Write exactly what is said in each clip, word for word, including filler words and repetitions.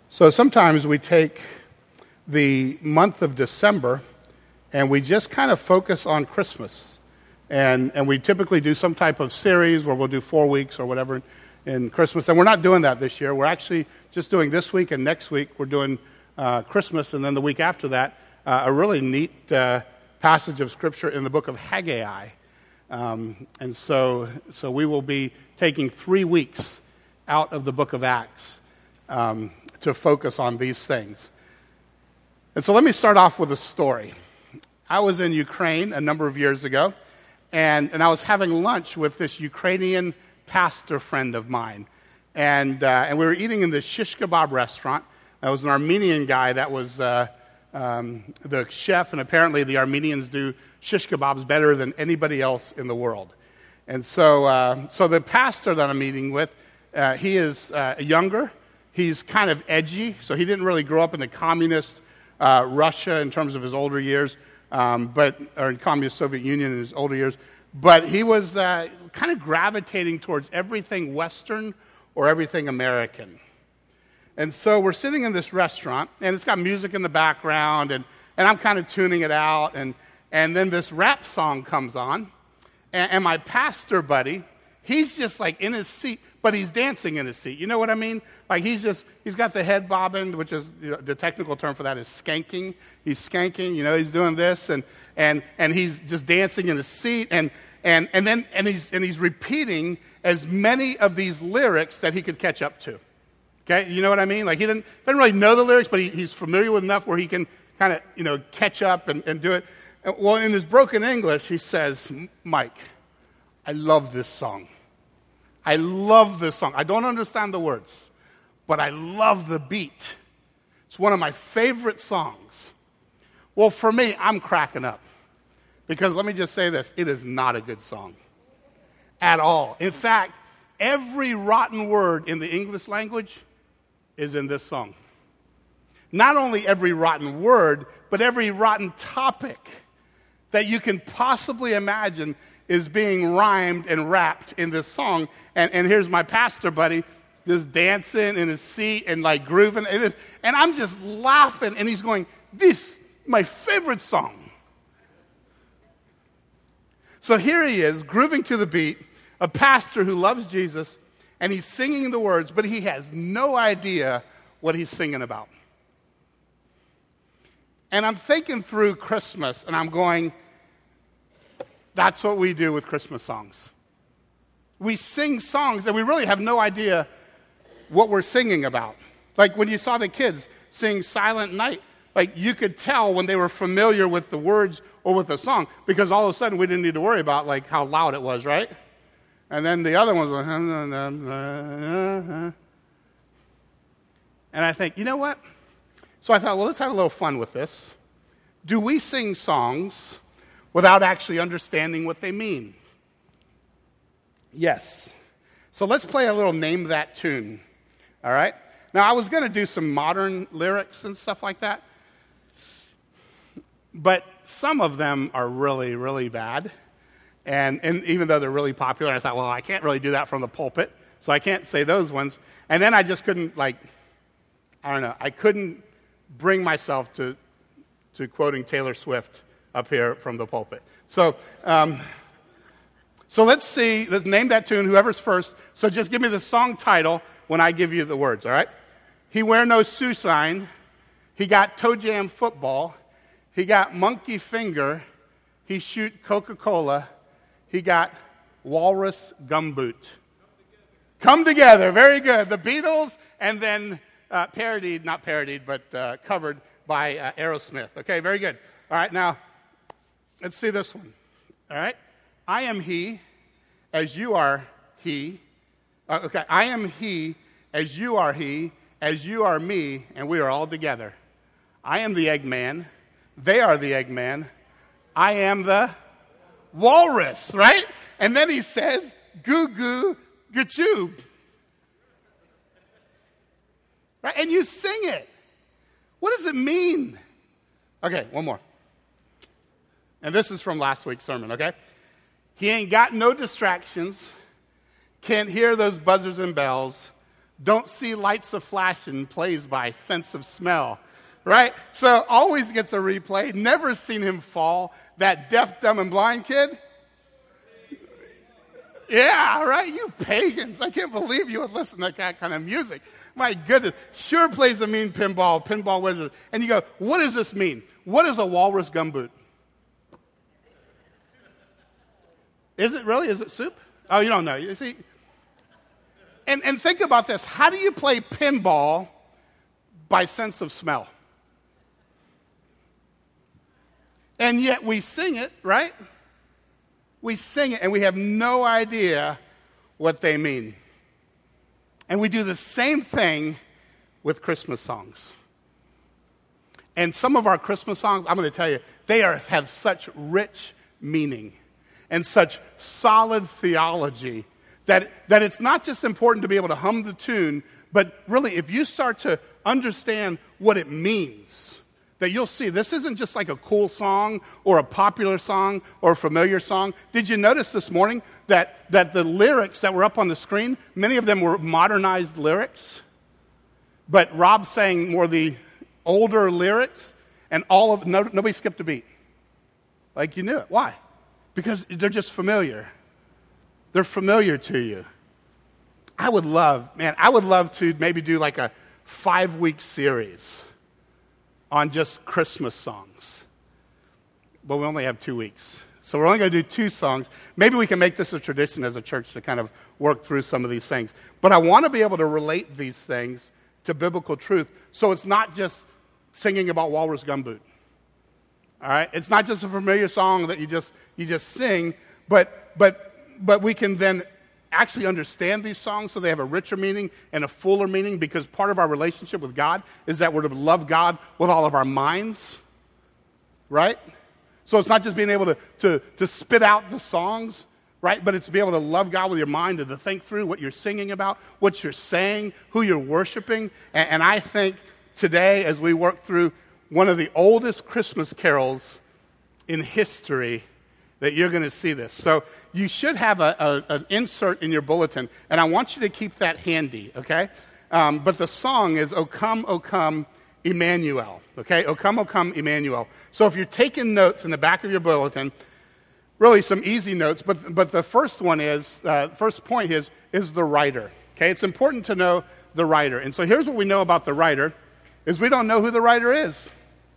So sometimes we take the month of December and we just kind of focus on Christmas. And and we typically do some type of series where we'll do four weeks or whatever in Christmas. And we're not doing that this year. We're actually just doing this week and next week. We're doing uh, Christmas, and then the week after that, uh, a really neat uh, passage of Scripture in the book of Haggai. Um, and so, so we will be taking three weeks out of the book of Acts um, to focus on these things. And so let me start off with a story. I was in Ukraine a number of years ago, and, and I was having lunch with this Ukrainian pastor friend of mine. And, uh, and we were eating in this shish kebab restaurant. There was an Armenian guy that was uh, um, the chef, and apparently the Armenians do shish kebabs better than anybody else in the world. And so, uh, so the pastor that I'm eating with, uh, he is uh, younger. He's kind of edgy, so he didn't really grow up in the communist uh, Russia in terms of his older years, um, but or in communist Soviet Union in his older years. But he was uh, kind of gravitating towards everything Western or everything American. And so we're sitting in this restaurant, and it's got music in the background, and, and I'm kind of tuning it out, and, and then this rap song comes on, and, and my pastor buddy, he's just like in his seat, but he's dancing in his seat. You know what I mean? Like he's just, he's got the head bobbing, which is, you know, the technical term for that is skanking. He's skanking, you know, he's doing this, and and and he's just dancing in his seat, and and and then and he's and he's repeating as many of these lyrics that he could catch up to. Okay, you know what I mean? Like he didn't doesn't really know the lyrics, but he, he's familiar with enough where he can kind of, you know, catch up and, and do it. And, well, in his broken English, he says, "Mike, I love this song. I love this song. I don't understand the words, but I love the beat. It's one of my favorite songs." Well, for me, I'm cracking up. Because let me just say this, it is not a good song at all. In fact, every rotten word in the English language is in this song. Not only every rotten word, but every rotten topic that you can possibly imagine is being rhymed and rapped in this song. And, and here's my pastor buddy just dancing in his seat and like grooving. And, it, and I'm just laughing, and he's going, "This, my favorite song." So here he is, grooving to the beat, a pastor who loves Jesus, and he's singing the words, but he has no idea what he's singing about. And I'm thinking through Christmas, and I'm going, that's what we do with Christmas songs. We sing songs, and we really have no idea what we're singing about. Like when you saw the kids sing Silent Night, like you could tell when they were familiar with the words or with the song, because all of a sudden we didn't need to worry about like how loud it was, right? And then the other ones were, and I think, you know what? So I thought, well, let's have a little fun with this. Do we sing songs without actually understanding what they mean? Yes. So let's play a little Name That Tune, all right? Now, I was going to do some modern lyrics and stuff like that, but some of them are really, really bad. And, and even though they're really popular, I thought, well, I can't really do that from the pulpit, so I can't say those ones. And then I just couldn't, like, I don't know, I couldn't bring myself to to quoting Taylor Swift up here from the pulpit. So, um, so let's see, let's name that tune, whoever's first. So just give me the song title when I give you the words, all right? He wear no shoe sign. He got toe jam football. He got monkey finger. He shoot Coca-Cola. He got walrus gumboot. Come together. Come together. Very good. The Beatles, and then uh, parodied, not parodied, but uh, covered by uh, Aerosmith. Okay, very good. All right, now, let's see this one. All right? I am he, as you are he. Uh, okay, I am he, as you are he, as you are me, and we are all together. I am the Eggman. They are the Eggman. I am the walrus, right? And then he says, goo goo gachoo. Right? And you sing it. What does it mean? Okay, one more. And this is from last week's sermon, okay? He ain't got no distractions, can't hear those buzzers and bells, Don't See Lights a Flashing plays by Sense of Smell, right? So always gets a replay. Never seen him fall. That deaf, dumb, and blind kid. Yeah, right? You pagans. I can't believe you would listen to that kind of music. My goodness. Sure plays a mean pinball, pinball wizard. And you go, what does this mean? What is a walrus gumboot? Is it really? Is it soup? Oh, you don't know. You see? And, and think about this. How do you play pinball by sense of smell? And yet we sing it, right? We sing it and we have no idea what they mean. And we do the same thing with Christmas songs. And some of our Christmas songs, I'm going to tell you, they are, have such rich meaning and such solid theology that, that it's not just important to be able to hum the tune, but really if you start to understand what it means, that you'll see this isn't just like a cool song or a popular song or a familiar song. Did you notice this morning that, that the lyrics that were up on the screen, many of them were modernized lyrics, but Rob sang more the older lyrics, and all of no, nobody skipped a beat. Like you knew it. Why? Because they're just familiar. They're familiar to you. I would love, man, I would love to maybe do like a five-week series on just Christmas songs. But we only have two weeks. So we're only going to do two songs. Maybe we can make this a tradition as a church to kind of work through some of these things. But I want to be able to relate these things to biblical truth so it's not just singing about Walrus Gumboot. All right? It's not just a familiar song that you just you just sing, but but but we can then actually understand these songs so they have a richer meaning and a fuller meaning, because part of our relationship with God is that we're to love God with all of our minds, right? So it's not just being able to, to, to spit out the songs, right? But it's to be able to love God with your mind and to think through what you're singing about, what you're saying, who you're worshiping. And, and I think today, as we work through one of the oldest Christmas carols in history, that you're going to see this. So you should have a, a, an insert in your bulletin, and I want you to keep that handy, okay? Um, but the song is O Come, O Come, Emmanuel, okay? O Come, O Come, Emmanuel. So if you're taking notes in the back of your bulletin, really some easy notes, but, but the first one is, uh, first point is, is the writer, okay? It's important to know the writer. And so here's what we know about the writer, is we don't know who the writer is.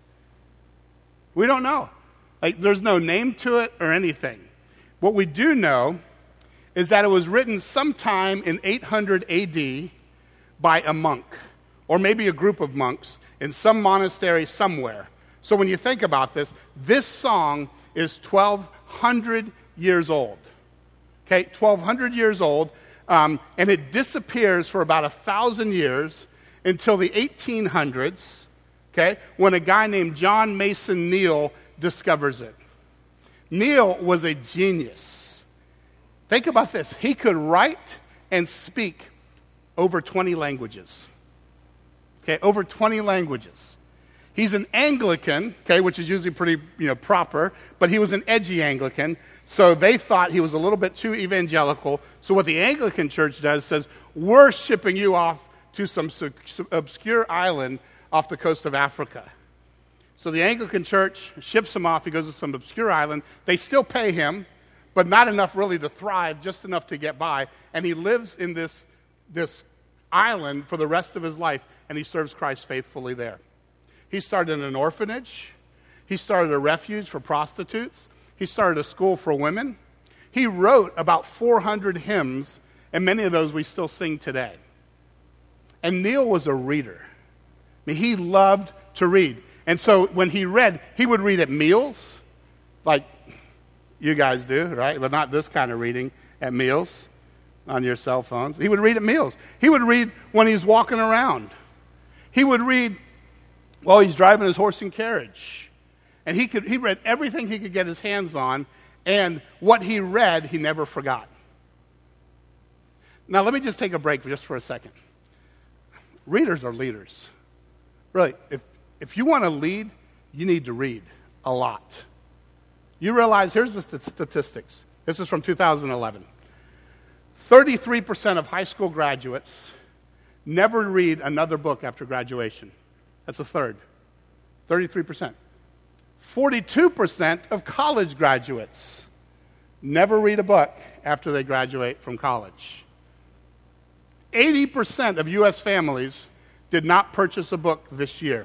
We don't know. Like, there's no name to it or anything. What we do know is that it was written sometime in eight hundred A D by a monk, or maybe a group of monks in some monastery somewhere. So when you think about this, this song is twelve hundred years old. Okay, twelve hundred years old, um, and it disappears for about a thousand years until the eighteen hundreds, okay, when a guy named John Mason Neal discovers it. Neal was a genius. Think about this. He could write and speak over twenty languages. Okay, over twenty languages. He's an Anglican, okay, which is usually pretty, you know, proper, but he was an edgy Anglican, so they thought he was a little bit too evangelical. So what the Anglican church does says, we're shipping you off to some obscure island off the coast of Africa. So the Anglican church ships him off. He goes to some obscure island. They still pay him, but not enough really to thrive, just enough to get by. And he lives in this, this island for the rest of his life, and he serves Christ faithfully there. He started an orphanage. He started a refuge for prostitutes. He started a school for women. He wrote about four hundred hymns, and many of those we still sing today. And Neal was a reader. I mean, he loved to read. And so when he read, he would read at meals, like you guys do, right? But not this kind of reading at meals on your cell phones. He would read at meals. He would read when he's walking around. He would read while he's driving his horse and carriage. And he could he read everything he could get his hands on, and what he read, he never forgot. Now, let me just take a break just for a second. Readers are leaders. Really, if If you want to lead, you need to read a lot. You realize, here's the st- statistics. This is from two thousand eleven. thirty-three percent of high school graduates never read another book after graduation. That's a third, thirty-three percent. forty-two percent of college graduates never read a book after they graduate from college. eighty percent of U S families did not purchase a book this year.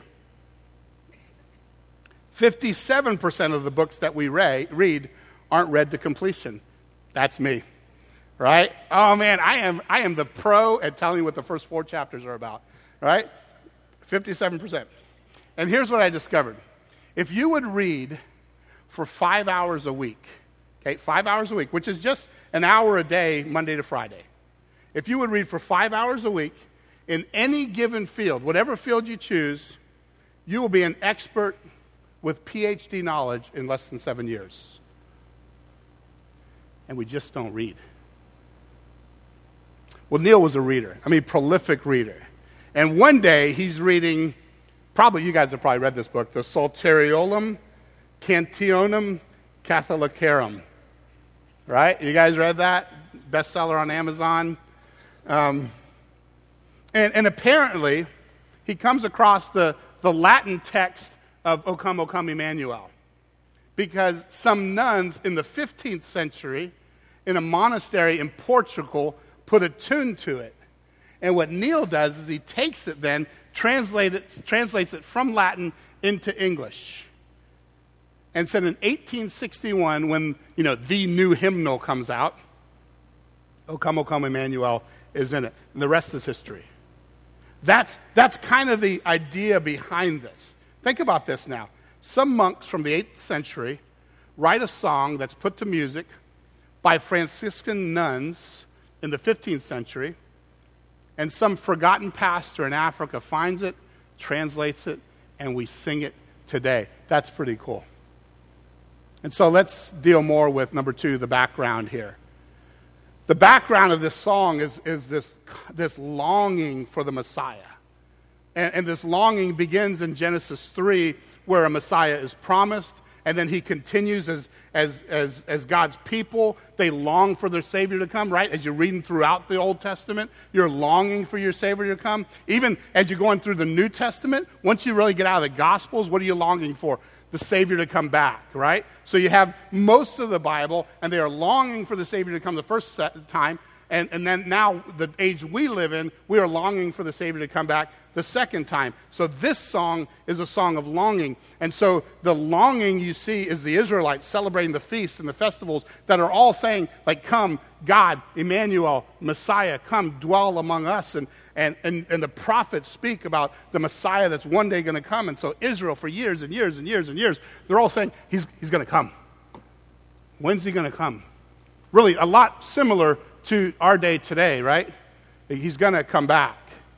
fifty-seven percent of the books that we read aren't read to completion. That's me, right? Oh man, I am I am the pro at telling you what the first four chapters are about, right? fifty-seven percent. And here's what I discovered. If you would read for five hours a week, okay, five hours a week, which is just an hour a day, Monday to Friday. If you would read for five hours a week in any given field, whatever field you choose, you will be an expert with P H D knowledge in less than seven years. And we just don't read. Well, Neil was a reader. I mean, prolific reader. And one day he's reading, probably you guys have probably read this book, the Psalteriolum Cantionum Catholicarum. Right? You guys read that? Bestseller on Amazon. Um, and, and apparently, he comes across the, the Latin text of O Come, O Come, Emmanuel. Because some nuns in the fifteenth century in a monastery in Portugal put a tune to it. And what Neil does is he takes it then, translate it, translates it from Latin into English. And said in eighteen sixty-one, when, you know, the new hymnal comes out, O Come, O Come, Emmanuel is in it. And the rest is history. That's, that's kind of the idea behind this. Think about this now. Some monks from the eighth century write a song that's put to music by Franciscan nuns in the fifteenth century, and some forgotten pastor in Africa finds it, translates it, and we sing it today. That's pretty cool. And so let's deal more with, number two, the background here. The background of this song is, is this, this longing for the Messiah. And, and this longing begins in Genesis three, where a Messiah is promised, and then he continues as, as, as, as God's people. They long for their Savior to come, right? As you're reading throughout the Old Testament, you're longing for your Savior to come. Even as you're going through the New Testament, once you really get out of the Gospels, what are you longing for? The Savior to come back, right? So you have most of the Bible, and they are longing for the Savior to come the first time, and, and then now, the age we live in, we are longing for the Savior to come back the second time. So this song is a song of longing. And so the longing you see is the Israelites celebrating the feasts and the festivals that are all saying, like, come, God, Emmanuel, Messiah, come dwell among us. And, and, and, and the prophets speak about the Messiah that's one day going to come. And so Israel, for years and years and years and years, they're all saying, he's, he's going to come. When's he going to come? Really, a lot similar to our day today, right? He's going to come back.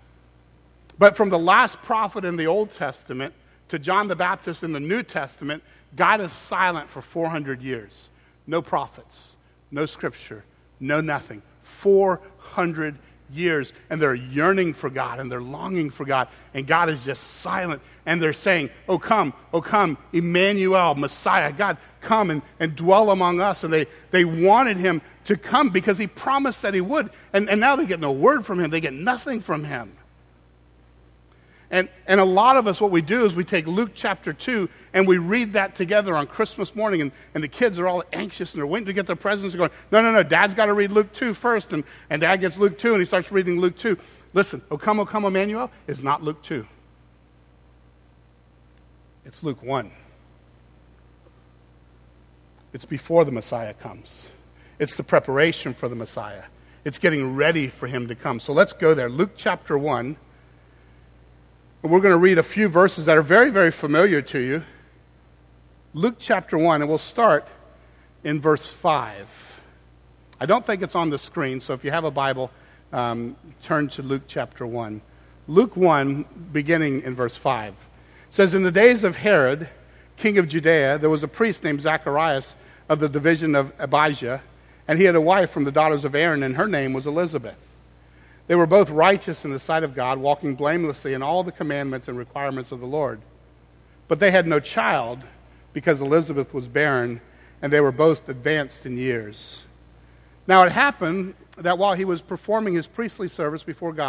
But from the last prophet in the Old Testament to John the Baptist in the New Testament, God is silent for four hundred years. No prophets, no scripture, no nothing. four hundred years. And they're yearning for God, and they're longing for God. And God is just silent. And they're saying, oh come, oh come, Emmanuel, Messiah, God, come and, and dwell among us. And they, they wanted him to come because he promised that he would. And, and now they get no word from him. They get nothing from him. And, and a lot of us, what we do is we take Luke chapter two and we read that together on Christmas morning, and, and the kids are all anxious and they're waiting to get their presents and going, no, no, no, Dad's got to read Luke two first. And, and Dad gets Luke two and he starts reading Luke two. Listen, O come, O come, Emmanuel is not Luke two. It's Luke one. It's before the Messiah comes. It's the preparation for the Messiah. It's getting ready for him to come. So let's go there. Luke chapter one. We're going to read a few verses that are very, very familiar to you. Luke chapter one, and we'll start in verse five. I don't think it's on the screen, so if you have a Bible, um, turn to Luke chapter one. Luke one, beginning in verse five. It says, in the days of Herod, king of Judea, there was a priest named Zacharias of the division of Abijah, and he had a wife from the daughters of Aaron, and her name was Elizabeth. They were both righteous in the sight of God, walking blamelessly in all the commandments and requirements of the Lord. But they had no child because Elizabeth was barren, and they were both advanced in years. Now it happened that while he was performing his priestly service before God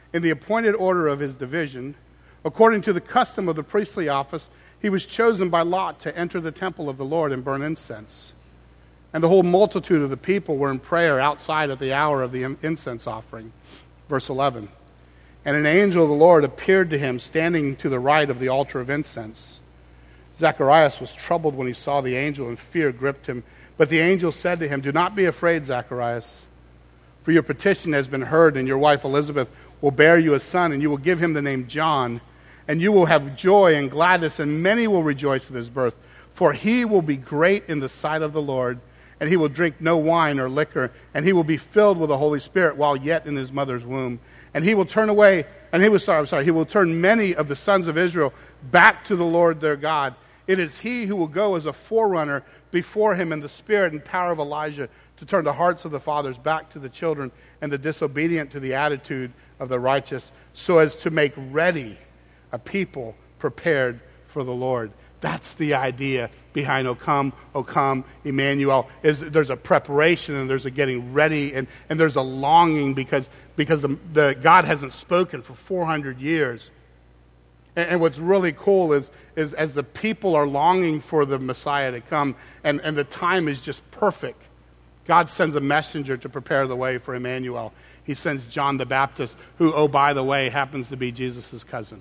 in the appointed order of his division, according to the custom of the priestly office, he was chosen by lot to enter the temple of the Lord and burn incense. And the whole multitude of the people were in prayer outside at the hour of the incense offering. Verse eleven. And an angel of the Lord appeared to him, standing to the right of the altar of incense. Zacharias was troubled when he saw the angel, and fear gripped him. But the angel said to him, "Do not be afraid, Zacharias, for your petition has been heard, and your wife Elizabeth will bear you a son, and you will give him the name John. And you will have joy and gladness, and many will rejoice at his birth. For he will be great in the sight of the Lord, and he will drink no wine or liquor, and he will be filled with the Holy Spirit while yet in his mother's womb. And he will turn away, and he will, sorry, I'm sorry, he will turn many of the sons of Israel back to the Lord their God. It is he who will go as a forerunner before him in the spirit and power of Elijah, to turn the hearts of the fathers back to the children, and the disobedient to the attitude of the righteous, so as to make ready a people prepared for the Lord." That's the idea behind O come, O come, Emmanuel. Is there's a preparation, and there's a getting ready, and, and there's a longing because, because the, the God hasn't spoken for four hundred years. And, and what's really cool is, is as the people are longing for the Messiah to come, and, and the time is just perfect, God sends a messenger to prepare the way for Emmanuel. He sends John the Baptist, who, oh, by the way, happens to be Jesus' cousin.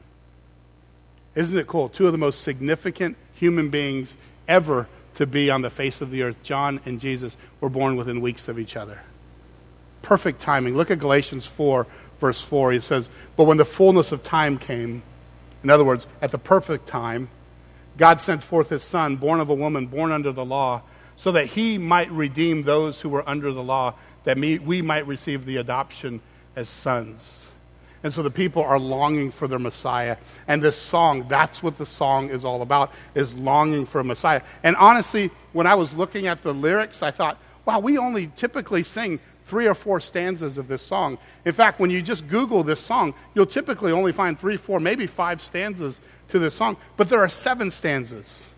Isn't it cool? Two of the most significant human beings ever to be on the face of the earth, John and Jesus, were born within weeks of each other. Perfect timing. Look at Galatians four, verse four. He says, "But when the fullness of time came," in other words, at the perfect time, "God sent forth his Son, born of a woman, born under the law, so that he might redeem those who were under the law, that we might receive the adoption as sons." And so the people are longing for their Messiah. And this song, that's what the song is all about, is longing for a Messiah. And honestly, when I was looking at the lyrics, I thought, wow, we only typically sing three or four stanzas of this song. In fact, when you just Google this song, you'll typically only find three, four, maybe five stanzas to this song. But there are seven stanzas.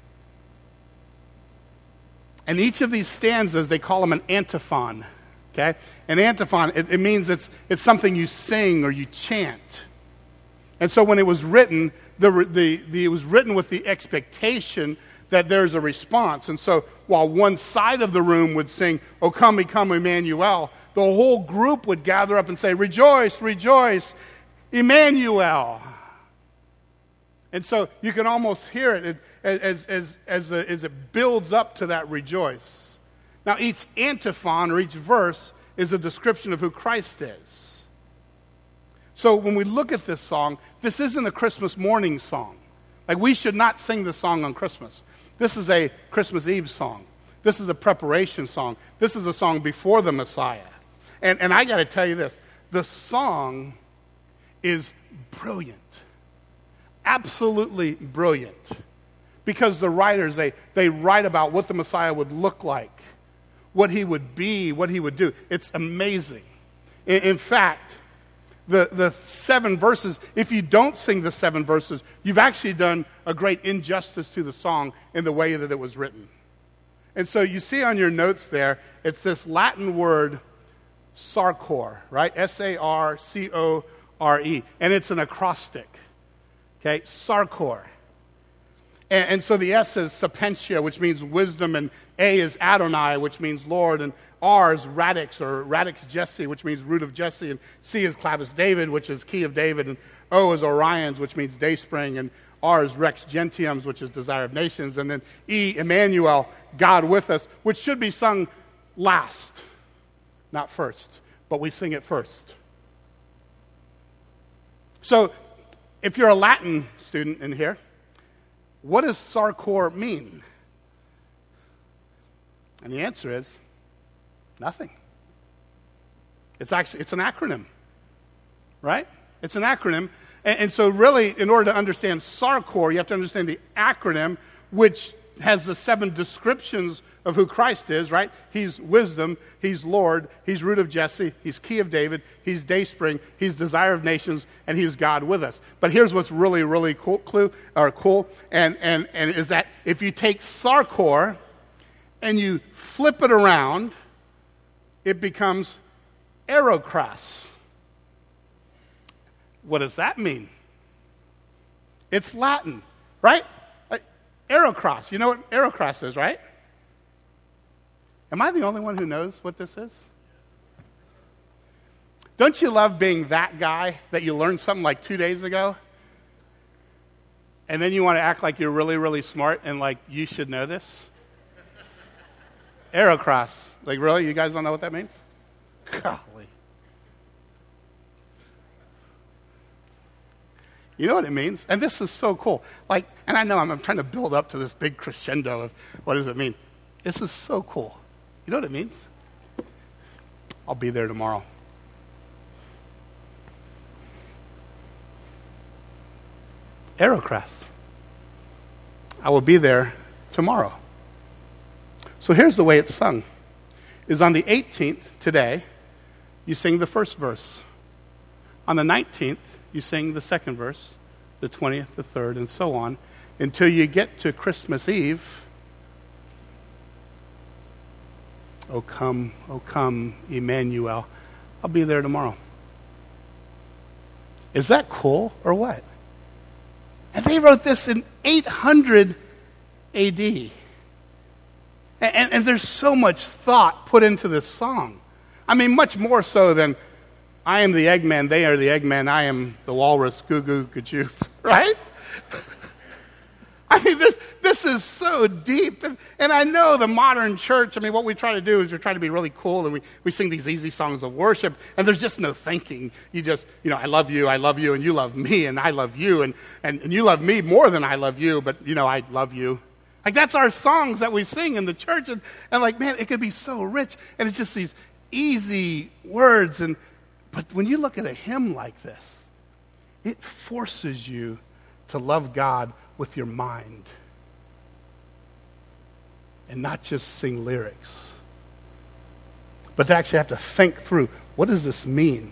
And each of these stanzas, they call them an antiphon. Okay? An antiphon, it, it means it's, it's something you sing or you chant. And so when it was written, the, the, the, it was written with the expectation that there's a response. And so while one side of the room would sing, "O come, come, Emmanuel," the whole group would gather up and say, "Rejoice, rejoice, Emmanuel." And so you can almost hear it as, as, as, a, as it builds up to that rejoice. Now, each antiphon or each verse is a description of who Christ is. So when we look at this song, this isn't a Christmas morning song. Like, we should not sing this song on Christmas. This is a Christmas Eve song. This is a preparation song. This is a song before the Messiah. And, and I got to tell you this. The song is brilliant. Absolutely brilliant. Because the writers, they, they write about what the Messiah would look like, what he would be, what he would do. It's amazing. In, in fact, the, the seven verses, if you don't sing the seven verses, you've actually done a great injustice to the song in the way that it was written. And so you see on your notes there, it's this Latin word, sarcor, right? S A R C O R E. And it's an acrostic. Okay, sarcor. And, and so the S is sapientia, which means wisdom, and A is Adonai, which means Lord, and R is radix, or radix Jesse, which means root of Jesse, and C is clavis David, which is key of David, and O is Orions, which means dayspring, and R is rex gentium, which is desire of nations, and then E, Emmanuel, God with us, which should be sung last, not first, but we sing it first. So if you're a Latin student in here, what does sarcor mean? And the answer is nothing. It's actually, it's an acronym, right? It's an acronym. And, and so really, in order to understand sarcor, you have to understand the acronym, which has the seven descriptions of who Christ is, right? He's wisdom, he's Lord, he's root of Jesse, he's key of David, he's dayspring, he's desire of nations, and he's God with us. But here's what's really, really cool, clue, or cool, and, and, and is that if you take sarcor and you flip it around, it becomes aerocras. what does that mean? It's Latin, right? Like, Aerocross. You know what Aerocross is, right? Am I the only one who knows what this is? Don't you love being that guy that you learned something like two days ago? And then you want to act like you're really, really smart and like you should know this? Aerocross. Like, really? You guys don't know what that means? Golly. You know what it means? And this is so cool. Like, and I know I'm, I'm trying to build up to this big crescendo of what does it mean. This is so cool. You know what it means? I'll be there tomorrow. Aerocross. I will be there tomorrow. So here's the way it's sung. Is on the eighteenth, today, you sing the first verse. On the nineteenth, you sing the second verse, the twentieth, the third, and so on, until you get to Christmas Eve. Oh come, oh come, Emmanuel. I'll be there tomorrow. Is that cool or what? And they wrote this in eight hundred A D. And, and, and there's so much thought put into this song. I mean, much more so than I am the Eggman, they are the Eggman, I am the walrus, goo goo gajoof, right? I mean, this, this is so deep. And, and I know the modern church, I mean, what we try to do is we're trying to be really cool, and we, we sing these easy songs of worship, and there's just no thinking. You just, you know, I love you, I love you, and you love me, and I love you, and, and, and you love me more than I love you, but, you know, I love you. Like, that's our songs that we sing in the church, and, and like, man, it could be so rich, and it's just these easy words, and but when you look at a hymn like this, it forces you to love God with your mind and not just sing lyrics, but to actually have to think through, what does this mean?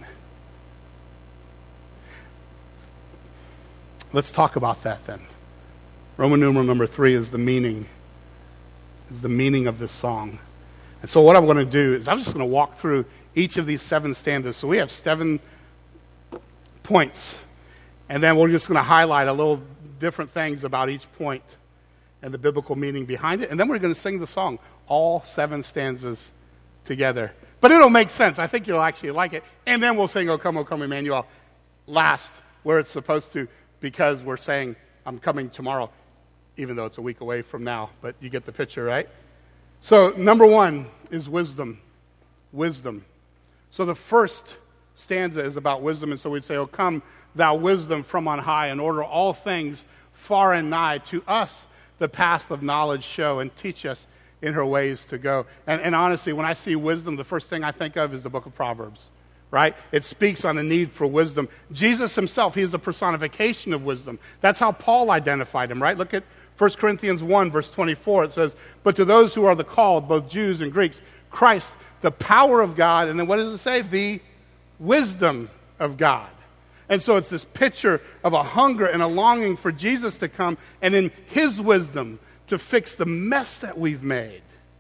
Let's talk about that then. Roman numeral number three is the meaning, is the meaning of this song. And so what I'm going to do is I'm just going to walk through each of these seven stanzas. So we have seven points, and then we're just going to highlight a little different things about each point and the biblical meaning behind it, and then we're going to sing the song, all seven stanzas together. But it'll make sense. I think you'll actually like it. And then we'll sing, O Come, O Come, Emmanuel, last, where it's supposed to, because we're saying, I'm coming tomorrow, even though it's a week away from now. But you get the picture, right? So number one is wisdom. Wisdom. So the first stanza is about wisdom, and so we'd say, O come, thou wisdom from on high, and order all things far and nigh. To us the path of knowledge show, and teach us in her ways to go. And, and honestly, when I see wisdom, the first thing I think of is the book of Proverbs, right? It speaks on the need for wisdom. Jesus himself, he is the personification of wisdom. That's how Paul identified him, right? Look at First Corinthians one, verse twenty-four. It says, but to those who are the called, both Jews and Greeks, Christ, the power of God, and then what does it say? The wisdom of God. And so it's this picture of a hunger and a longing for Jesus to come and in his wisdom to fix the mess that we've made.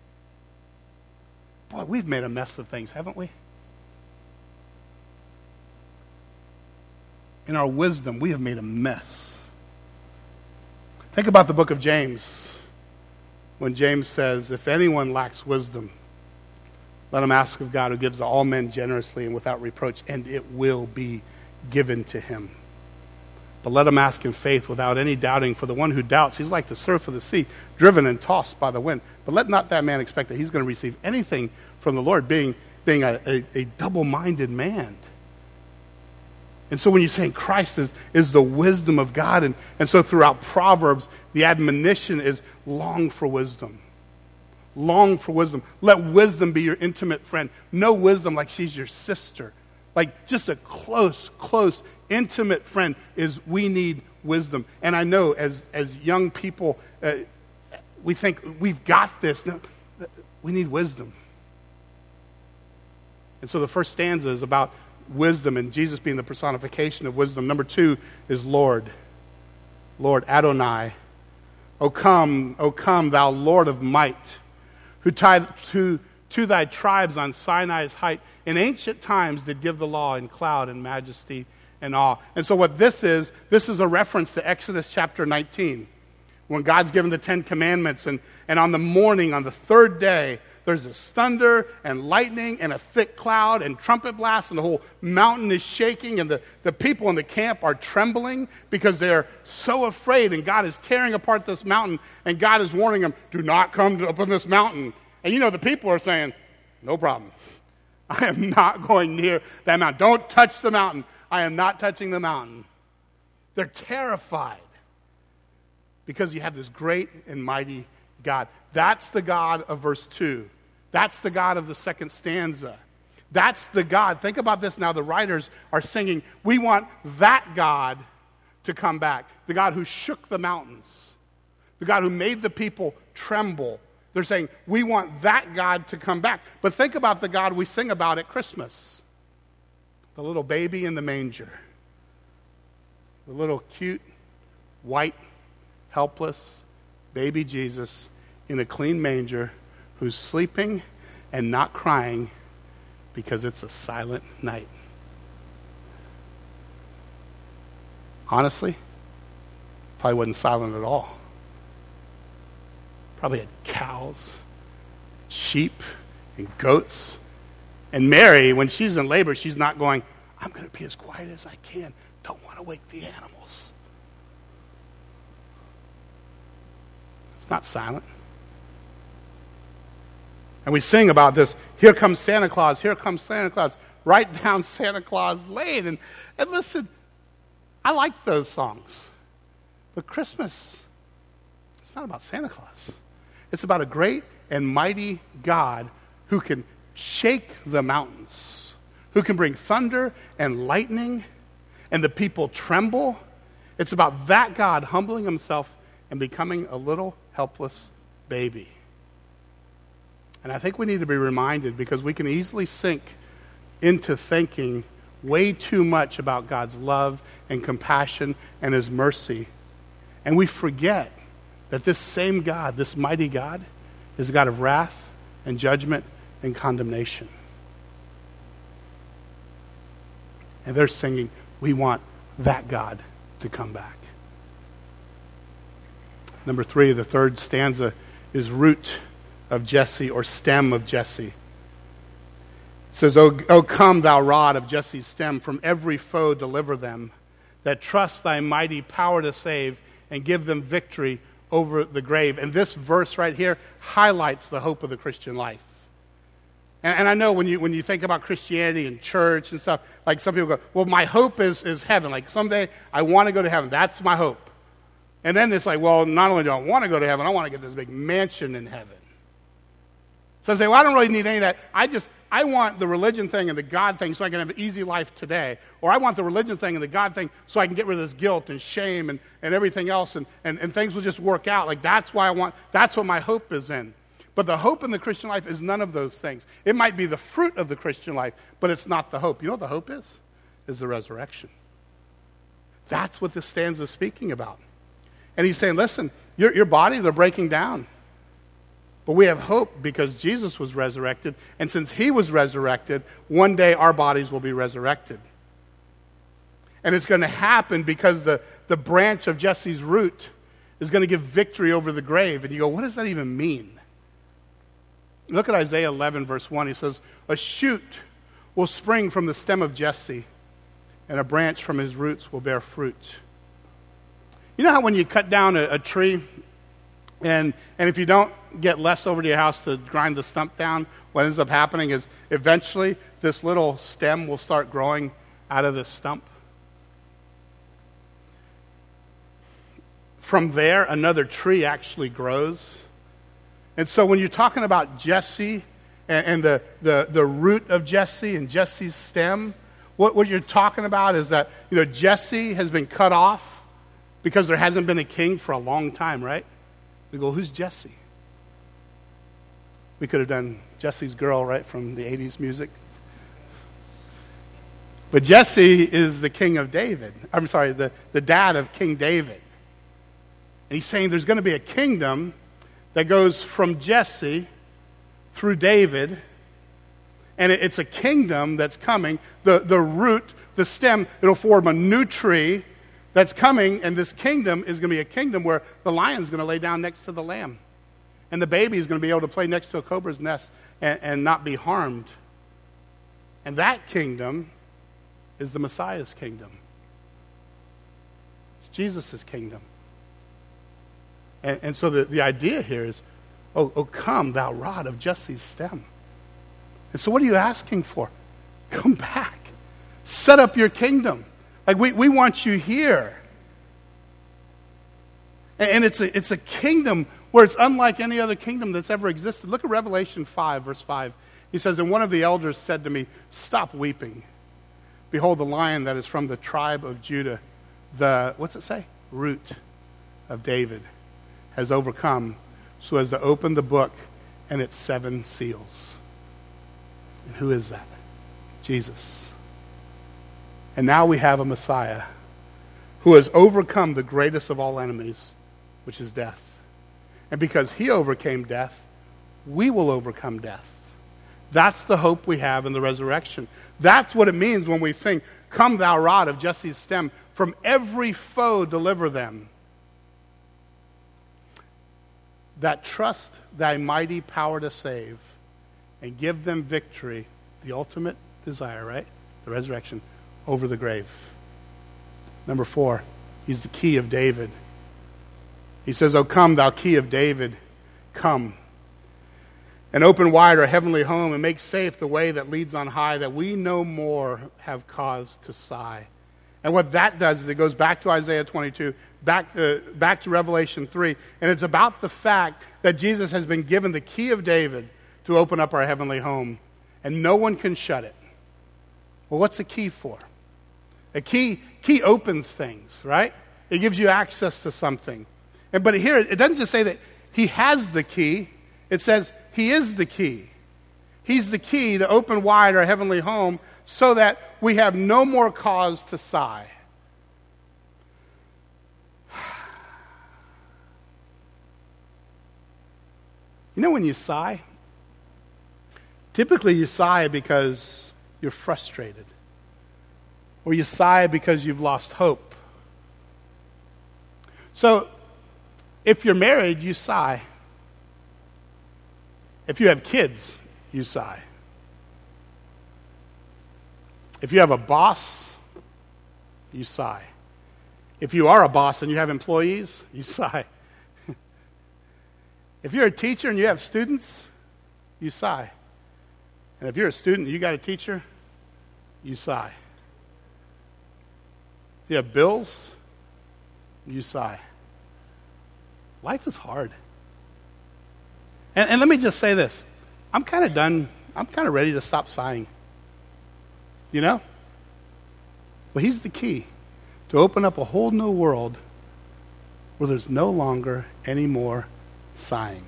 Boy, we've made a mess of things, haven't we? In our wisdom, we have made a mess. Think about the book of James, when James says, if anyone lacks wisdom, let him ask of God, who gives to all men generously and without reproach, and it will be given to him. But let him ask in faith without any doubting, for the one who doubts, he's like the surf of the sea, driven and tossed by the wind. But let not that man expect that he's going to receive anything from the Lord, being, being a, a, a double-minded man. And so when you're saying Christ is, is the wisdom of God, and, and so throughout Proverbs, the admonition is long for wisdom. Long for wisdom. Let wisdom be your intimate friend. Know wisdom like she's your sister. Like just a close, close, intimate friend is we need wisdom. And I know as, as young people, uh, we think we've got this. No, we need wisdom. And so the first stanza is about wisdom and Jesus being the personification of wisdom. Number two is Lord. Lord, Adonai. O come, O come, thou Lord of might, who tied to, to thy tribes on Sinai's height in ancient times did give the law in cloud and majesty and awe. And so what this is, this is a reference to Exodus chapter nineteen, when God's given the Ten Commandments, and, and on the morning, on the third day, there's this thunder and lightning and a thick cloud and trumpet blasts, and the whole mountain is shaking, and the, the people in the camp are trembling because they're so afraid, and God is tearing apart this mountain, and God is warning them, do not come up on this mountain. And you know, the people are saying, no problem. I am not going near that mountain. Don't touch the mountain. I am not touching the mountain. They're terrified because you have this great and mighty God. That's the God of verse two. That's the God of the second stanza. That's the God. Think about this now. The writers are singing, we want that God to come back. The God who shook the mountains. The God who made the people tremble. They're saying, we want that God to come back. But think about the God we sing about at Christmas. The little baby in the manger. The little cute, white, helpless baby Jesus in a clean manger who's sleeping and not crying because it's a silent night. Honestly, probably wasn't silent at all. Probably had cows, sheep, and goats. And Mary, when she's in labor, she's not going, I'm going to be as quiet as I can. Don't want to wake the animals. It's not silent. And we sing about this, here comes Santa Claus, here comes Santa Claus, right down Santa Claus Lane. And, and listen, I like those songs. But Christmas, it's not about Santa Claus. It's about a great and mighty God who can shake the mountains, who can bring thunder and lightning, and the people tremble. It's about that God humbling himself and becoming a little helpless baby. And I think we need to be reminded, because we can easily sink into thinking way too much about God's love and compassion and his mercy. And we forget that this same God, this mighty God, is a God of wrath and judgment and condemnation. And they're singing, we want that God to come back. Number three, the third stanza is root of Jesse, or stem of Jesse. It says, O, o come, thou rod of Jesse's stem, from every foe deliver them, that trust thy mighty power to save, and give them victory over the grave. And this verse right here highlights the hope of the Christian life. And, and I know when you when you think about Christianity and church and stuff, like some people go, well, my hope is, is heaven. Like someday I want to go to heaven. That's my hope. And then it's like, well, not only do I want to go to heaven, I want to get this big mansion in heaven. So I say, well, I don't really need any of that. I just, I want the religion thing and the God thing so I can have an easy life today. Or I want the religion thing and the God thing so I can get rid of this guilt and shame and, and everything else, and, and, and things will just work out. Like that's why I want, that's what my hope is in. But the hope in the Christian life is none of those things. It might be the fruit of the Christian life, but it's not the hope. You know what the hope is? Is the resurrection. That's what this stanza is speaking about. And he's saying, listen, your, your bodies are breaking down. But we have hope because Jesus was resurrected. And since he was resurrected, one day our bodies will be resurrected. And it's going to happen because the, the branch of Jesse's root is going to give victory over the grave. And you go, what does that even mean? Look at Isaiah eleven, verse one. He says, a shoot will spring from the stem of Jesse, and a branch from his roots will bear fruit. You know how when you cut down a, a tree, and and if you don't get less over to your house to grind the stump down, what ends up happening is eventually this little stem will start growing out of the stump. From there, another tree actually grows. And so when you're talking about Jesse and, and the, the, the root of Jesse and Jesse's stem, what, what you're talking about is that, you know, Jesse has been cut off because there hasn't been a king for a long time, right? We go, who's Jesse? We could have done Jesse's Girl, right, from the eighties music. But Jesse is the king of David. I'm sorry, the, the dad of King David. And he's saying there's going to be a kingdom that goes from Jesse through David. And it, it's a kingdom that's coming. The, the root the stem, it'll form a new tree that's coming, and this kingdom is going to be a kingdom where the lion's going to lay down next to the lamb. And the baby is going to be able to play next to a cobra's nest and, and not be harmed. And that kingdom is the Messiah's kingdom. It's Jesus' kingdom. And, and so the, the idea here is, oh, oh, come, thou rod of Jesse's stem. And so what are you asking for? Come back. Set up your kingdom. Like, we, we want you here. And, and it's a, it's a kingdom where it's unlike any other kingdom that's ever existed. Look at Revelation five, verse five. He says, and one of the elders said to me, stop weeping. Behold, the lion that is from the tribe of Judah, the, what's it say? Root of David, has overcome so as to open the book and its seven seals. And who is that? Jesus. And now we have a Messiah who has overcome the greatest of all enemies, which is death. And because he overcame death, we will overcome death. That's the hope we have in the resurrection. That's what it means when we sing, come thou rod of Jesse's stem, from every foe deliver them. That trust thy mighty power to save and give them victory, the ultimate desire, right? The resurrection over the grave. Number four, he's the key of David. He says, O come, thou key of David, come. And open wide our heavenly home and make safe the way that leads on high, that we no more have cause to sigh. And what that does is it goes back to Isaiah twenty-two, back to, back to Revelation three, and it's about the fact that Jesus has been given the key of David to open up our heavenly home, and no one can shut it. Well, what's the key for? A key, key opens things, right? It gives you access to something. And but here, it doesn't just say that he has the key. It says he is the key. He's the key to open wide our heavenly home so that we have no more cause to sigh. You know when you sigh? Typically you sigh because you're frustrated. Or you sigh because you've lost hope. So, if you're married, you sigh. If you have kids, you sigh. If you have a boss, you sigh. If you are a boss and you have employees, you sigh. If you're a teacher and you have students, you sigh. And if you're a student and you got a teacher, you sigh. If you have bills, you sigh. Life is hard. And, and let me just say this. I'm kind of done. I'm kind of ready to stop sighing. You know? Well, he's the key to open up a whole new world where there's no longer any more sighing.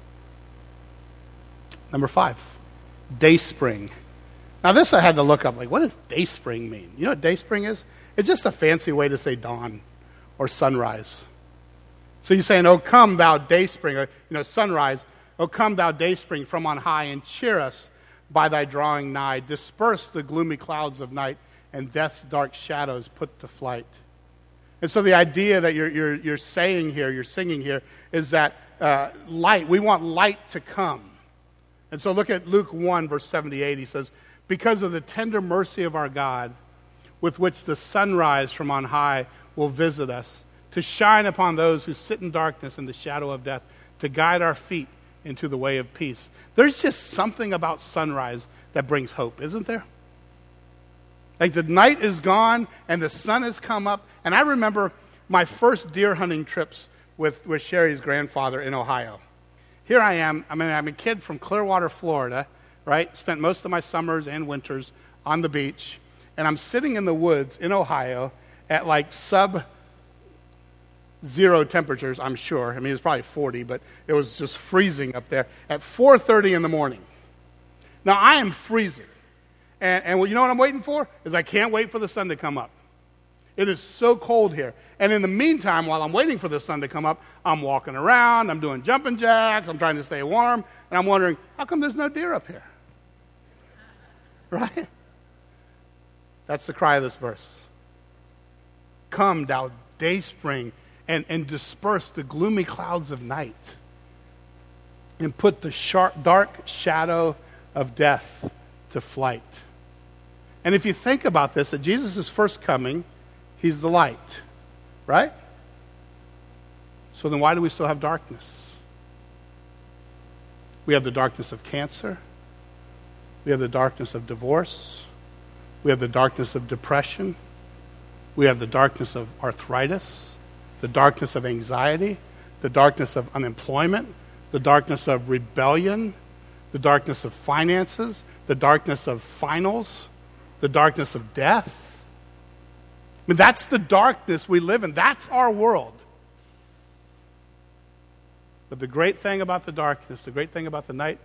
Number five, dayspring. Now this I had to look up. Like, what does dayspring mean? You know what dayspring is? It's just a fancy way to say dawn or sunrise. So you're saying, oh, come thou dayspring, or, you know, sunrise. Oh, come thou dayspring from on high, and cheer us by thy drawing nigh. Disperse the gloomy clouds of night, and death's dark shadows put to flight. And so the idea that you're, you're, you're saying here, you're singing here, is that uh, light, we want light to come. And so look at Luke one, verse seventy-eight. He says, because of the tender mercy of our God, with which the sunrise from on high will visit us, to shine upon those who sit in darkness and the shadow of death, to guide our feet into the way of peace. There's just something about sunrise that brings hope, isn't there? Like the night is gone and the sun has come up. And I remember my first deer hunting trips with, with Sherry's grandfather in Ohio. Here I am. I mean, I'm a kid from Clearwater, Florida, right? Spent most of my summers and winters on the beach. And I'm sitting in the woods in Ohio at like sub zero temperatures, I'm sure. I mean, it was probably forty, but it was just freezing up there at four thirty in the morning. Now, I am freezing. And, and you know what I'm waiting for? Is I can't wait for the sun to come up. It is so cold here. And in the meantime, while I'm waiting for the sun to come up, I'm walking around, I'm doing jumping jacks, I'm trying to stay warm, and I'm wondering, how come there's no deer up here? Right? That's the cry of this verse. Come, thou dayspring, and, and disperse the gloomy clouds of night, and put the sharp, dark shadow of death to flight. And if you think about this, at Jesus' first coming, he's the light, right? So then why do we still have darkness? We have the darkness of cancer. We have the darkness of divorce. We have the darkness of depression. We have the darkness of arthritis, the darkness of anxiety, the darkness of unemployment, the darkness of rebellion, the darkness of finances, the darkness of finals, the darkness of death. I mean, that's the darkness we live in. That's our world. But the great thing about the darkness, the great thing about the night,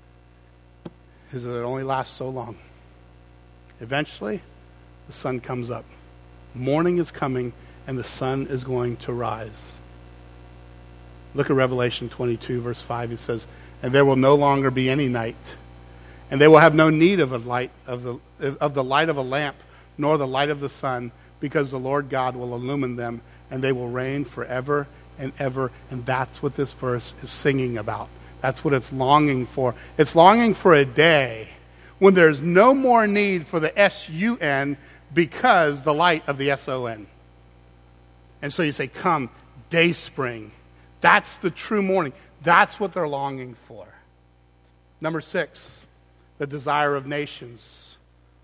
is that it only lasts so long. Eventually, the sun comes up. Morning is coming, and the sun is going to rise. Look at Revelation twenty-two, verse five. It says, and there will no longer be any night, and they will have no need of a light of the of the light of a lamp, nor the light of the sun, because the Lord God will illumine them, and they will reign forever and ever. And that's what this verse is singing about. That's what it's longing for. It's longing for a day when there's no more need for the S U N because the light of the S O N. And so you say, come, dayspring. That's the true morning. That's what they're longing for. Number six, the desire of nations.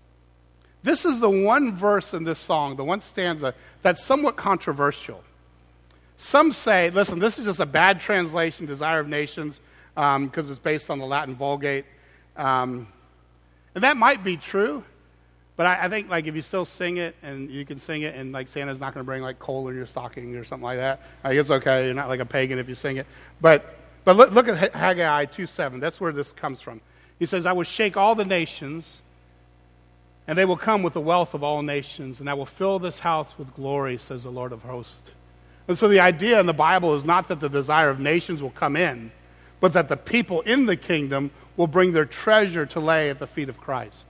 This is the one verse in this song, the one stanza, that's somewhat controversial. Some say, listen, this is just a bad translation, Desire of Nations, because um, it's based on the Latin Vulgate. Um, and that might be true, but I, I think like if you still sing it, and you can sing it, and like Santa's not going to bring like coal in your stocking or something like that, like, it's okay. You're not like a pagan if you sing it. But but look, look at Haggai two seven. That's where this comes from. He says, I will shake all the nations, and they will come with the wealth of all nations, and I will fill this house with glory, says the Lord of hosts. And so the idea in the Bible is not that the desire of nations will come in, but that the people in the kingdom will bring their treasure to lay at the feet of Christ.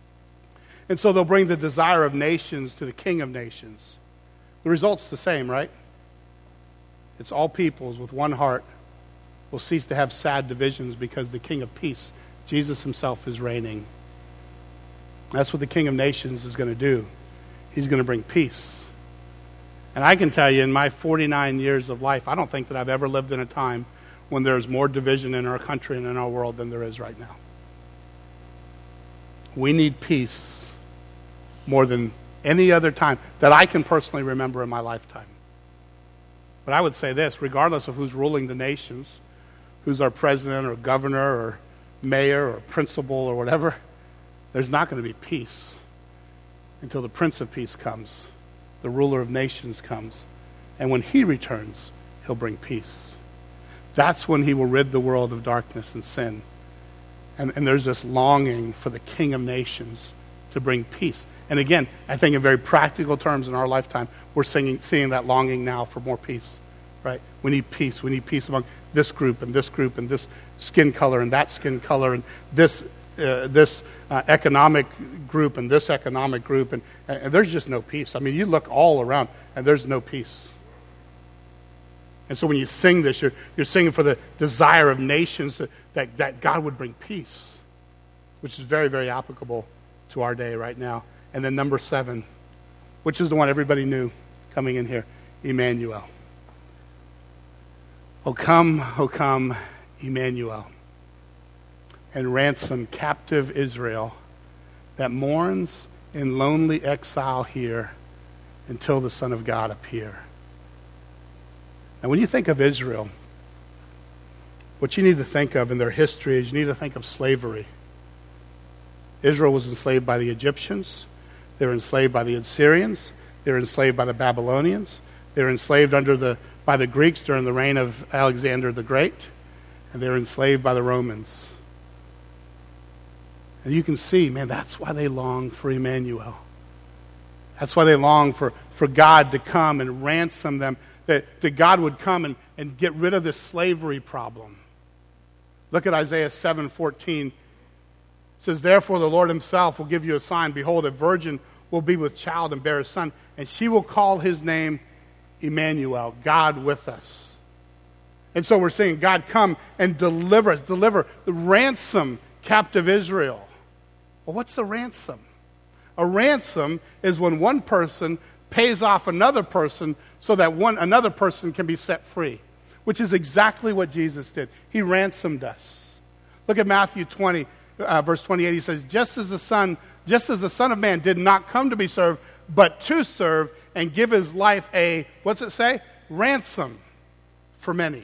And so they'll bring the desire of nations to the King of nations. The result's the same, right? It's all peoples with one heart will cease to have sad divisions because the King of peace, Jesus himself, is reigning. That's what the King of nations is going to do. He's going to bring peace. And I can tell you, in my forty-nine years of life, I don't think that I've ever lived in a time when there's more division in our country and in our world than there is right now. We need peace more than any other time that I can personally remember in my lifetime. But I would say this, regardless of who's ruling the nations, who's our president or governor or mayor or principal or whatever, there's not going to be peace until the Prince of Peace comes, the ruler of nations comes. And when he returns, he'll bring peace. That's when he will rid the world of darkness and sin. And, and there's this longing for the King of nations to bring peace. And again, I think in very practical terms in our lifetime, we're singing, seeing that longing now for more peace, right? We need peace. We need peace among this group and this group and this skin color and that skin color and this uh, this uh, economic group and this economic group. And, and there's just no peace. I mean, you look all around and there's no peace. And so when you sing this, you're, you're singing for the desire of nations that, that, that God would bring peace, which is very, very applicable to our day right now. And then number seven, which is the one everybody knew coming in here, Emmanuel. Oh come, oh come, Emmanuel, and ransom captive Israel that mourns in lonely exile here until the Son of God appear. And when you think of Israel, what you need to think of in their history is you need to think of slavery. Israel was enslaved by the Egyptians. They were enslaved by the Assyrians. They were enslaved by the Babylonians. They were enslaved under the by the Greeks during the reign of Alexander the Great. And they were enslaved by the Romans. And you can see, man, that's why they long for Emmanuel. That's why they long for, for God to come and ransom them, that, that God would come and, and get rid of this slavery problem. Look at Isaiah seven fourteen. It says, therefore the Lord himself will give you a sign. Behold, a virgin will be with child and bear a son, and she will call his name Emmanuel, God with us. And so we're saying, God, come and deliver us, deliver, ransom captive Israel. Well, what's a ransom? A ransom is when one person pays off another person so that one another person can be set free, which is exactly what Jesus did. He ransomed us. Look at Matthew twenty, uh, verse twenty-eight. He says, just as the Son, just as the Son of Man did not come to be served, but to serve and give his life a, what's it say? Ransom for many.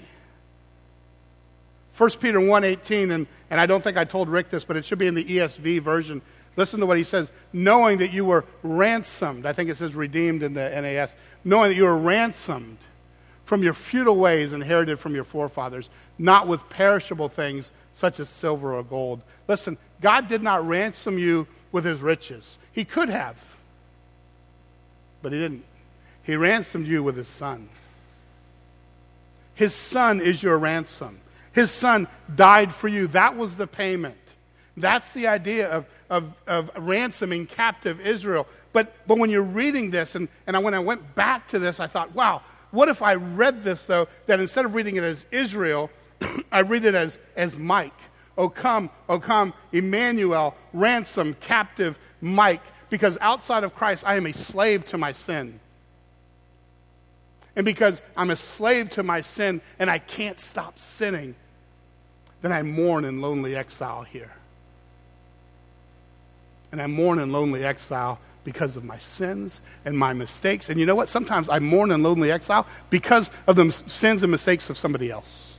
First Peter one eighteen, and, and I don't think I told Rick this, but it should be in the E S V version. Listen to what he says. Knowing that you were ransomed. I think it says redeemed in the N A S. Knowing that you were ransomed from your futile ways inherited from your forefathers, not with perishable things such as silver or gold. Listen, God did not ransom you with his riches. He could have, but he didn't. He ransomed you with his Son. His Son is your ransom. His Son died for you. That was the payment. That's the idea of, of, of ransoming captive Israel. But, but when you're reading this, and, and when I went back to this, I thought, wow, what if I read this, though, that instead of reading it as Israel, I read it as, as Mike. O come, O come, Emmanuel, ransom, captive, Mike. Because outside of Christ, I am a slave to my sin. And because I'm a slave to my sin and I can't stop sinning, then I mourn in lonely exile here. And I mourn in lonely exile because of my sins and my mistakes. And you know what? Sometimes I mourn in lonely exile because of the sins and mistakes of somebody else.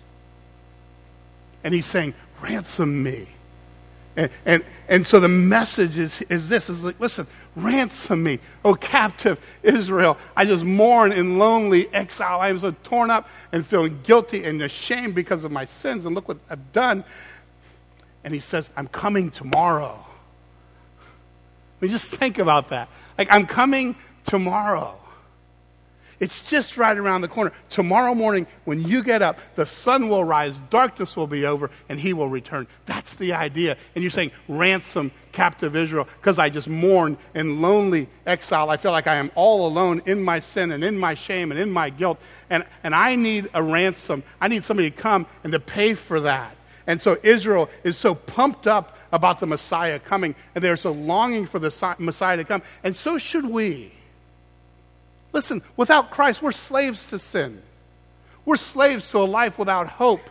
And he's saying, ransom me. And, and, and so the message is, is this, is like, listen, ransom me, O captive Israel. I just mourn in lonely exile. I am so torn up and feeling guilty and ashamed because of my sins. And look what I've done. And he says, I'm coming tomorrow. I mean, just think about that. Like, I'm coming tomorrow. It's just right around the corner. Tomorrow morning, when you get up, the sun will rise, darkness will be over, and he will return. That's the idea. And you're saying, ransom captive Israel, because I just mourn in lonely exile. I feel like I am all alone in my sin and in my shame and in my guilt. And, and I need a ransom. I need somebody to come and to pay for that. And so Israel is so pumped up about the Messiah coming, and they're so longing for the Messiah to come. And so should we. Listen, without Christ, we're slaves to sin. We're slaves to a life without hope.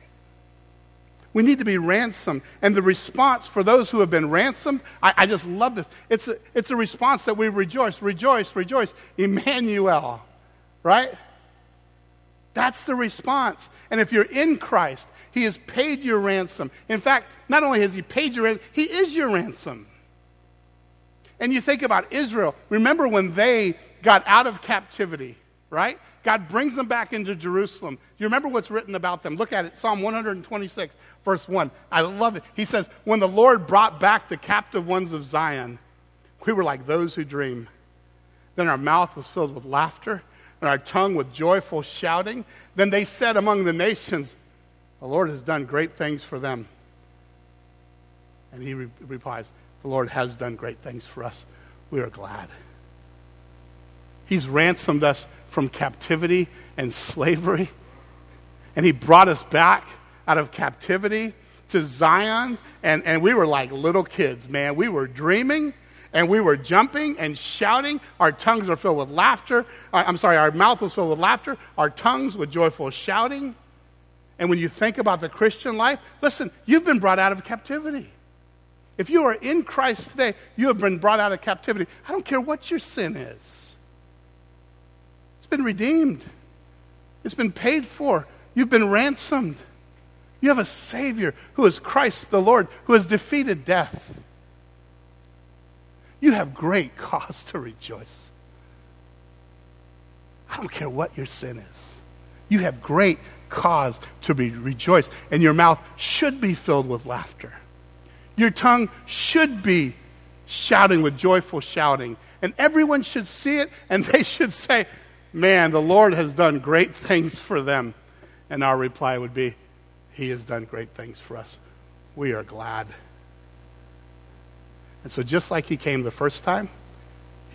We need to be ransomed. And the response for those who have been ransomed, I, I just love this. It's a, it's a response that we rejoice, rejoice, rejoice. Emmanuel, right? That's the response. And if you're in Christ, he has paid your ransom. In fact, not only has he paid your ransom, he is your ransom. And you think about Israel. Remember when they got out of captivity, right? God brings them back into Jerusalem. You remember what's written about them? Look at it, Psalm one twenty-six, verse one. I love it. He says, when the Lord brought back the captive ones of Zion, we were like those who dream. Then our mouth was filled with laughter, and our tongue with joyful shouting. Then they said among the nations, the Lord has done great things for them. And he re- replies, the Lord has done great things for us. We are glad. He's ransomed us from captivity and slavery. And he brought us back out of captivity to Zion. And, and we were like little kids, man. We were dreaming and we were jumping and shouting. Our tongues are filled with laughter. Uh, I'm sorry, our mouth was filled with laughter. Our tongues with joyful shouting. And when you think about the Christian life, listen, you've been brought out of captivity. If you are in Christ today, you have been brought out of captivity. I don't care what your sin is. It's been redeemed. It's been paid for. You've been ransomed. You have a Savior who is Christ the Lord, who has defeated death. You have great cause to rejoice. I don't care what your sin is. You have great cause to be rejoice, and your mouth should be filled with laughter. Your tongue should be shouting with joyful shouting. And everyone should see it, and they should say, man, the Lord has done great things for them. And our reply would be, he has done great things for us. We are glad. And so just like he came the first time,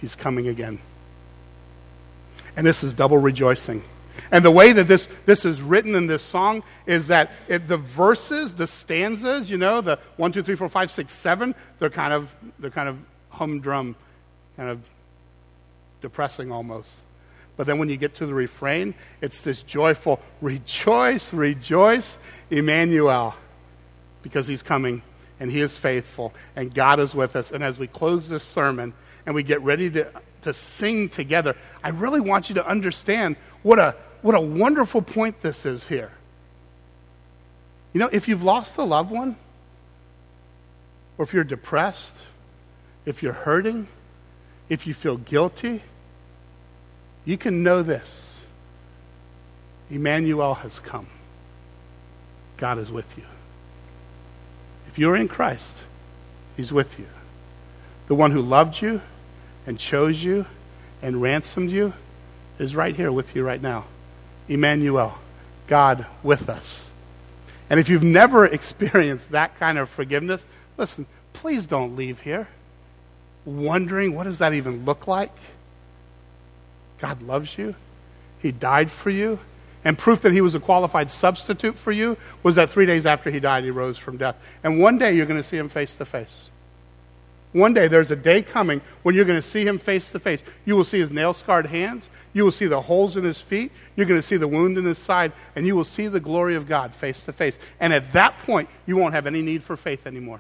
he's coming again. And this is double rejoicing. And the way that this, this is written in this song is that it, the verses, the stanzas, you know, the one, two, three, four, five, six, seven, they're kind of they're kind of humdrum, kind of depressing almost. But then when you get to the refrain, it's this joyful, rejoice, rejoice, Emmanuel, because he's coming and he is faithful and God is with us. And as we close this sermon and we get ready to, to sing together, I really want you to understand what a what a wonderful point this is here. You know, if you've lost a loved one, or if you're depressed, if you're hurting, if you feel guilty, you can know this. Emmanuel has come. God is with you. If you're in Christ, he's with you. The one who loved you and chose you and ransomed you is right here with you right now. Emmanuel, God with us. And if you've never experienced that kind of forgiveness, listen, please don't leave here wondering, what does that even look like? God loves you. He died for you. And proof that he was a qualified substitute for you was that three days after he died, he rose from death. And one day you're going to see him face to face. One day there's a day coming when you're going to see him face to face. You will see his nail-scarred hands. You will see the holes in his feet. You're going to see the wound in his side. And you will see the glory of God face to face. And at that point, you won't have any need for faith anymore.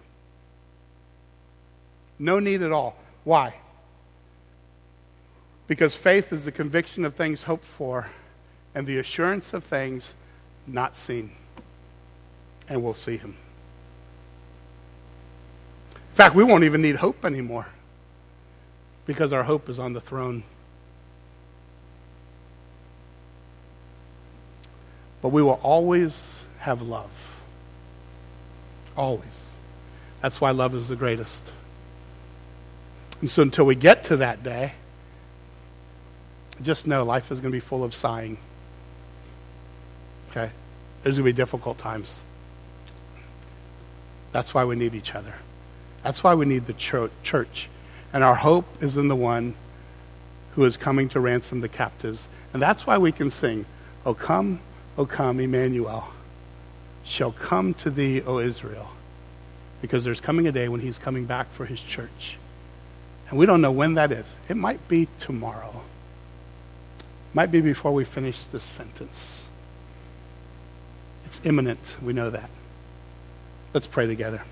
No need at all. Why? Because faith is the conviction of things hoped for and the assurance of things not seen. And we'll see him. In fact, we won't even need hope anymore because our hope is on the throne. But we will always have love. Always. That's why love is the greatest. And so until we get to that day, just know life is going to be full of sighing. Okay? There's going to be difficult times. That's why we need each other. That's why we need the church. And our hope is in the one who is coming to ransom the captives. And that's why we can sing, O come, O come, Emmanuel, shall come to thee, O Israel. Because there's coming a day when he's coming back for his church. And we don't know when that is. It might be tomorrow. It might be before we finish this sentence. It's imminent. We know that. Let's pray together.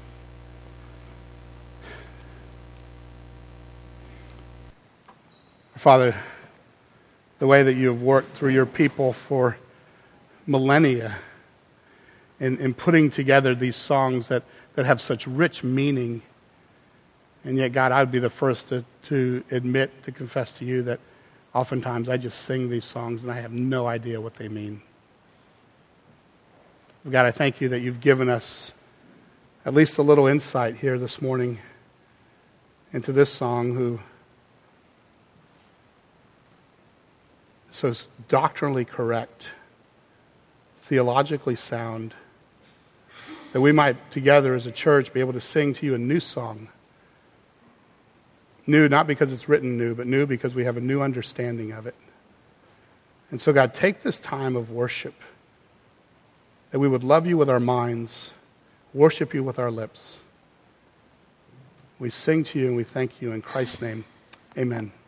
Father, the way that you have worked through your people for millennia in, in putting together these songs that, that have such rich meaning. And yet, God, I would be the first to, to admit, to confess to you that oftentimes I just sing these songs and I have no idea what they mean. God, I thank you that you've given us at least a little insight here this morning into this song who so doctrinally correct, theologically sound, that we might together as a church be able to sing to you a new song. New, not because it's written new, but new because we have a new understanding of it. And so, God, take this time of worship, that we would love you with our minds, worship you with our lips. We sing to you and we thank you in Christ's name. Amen.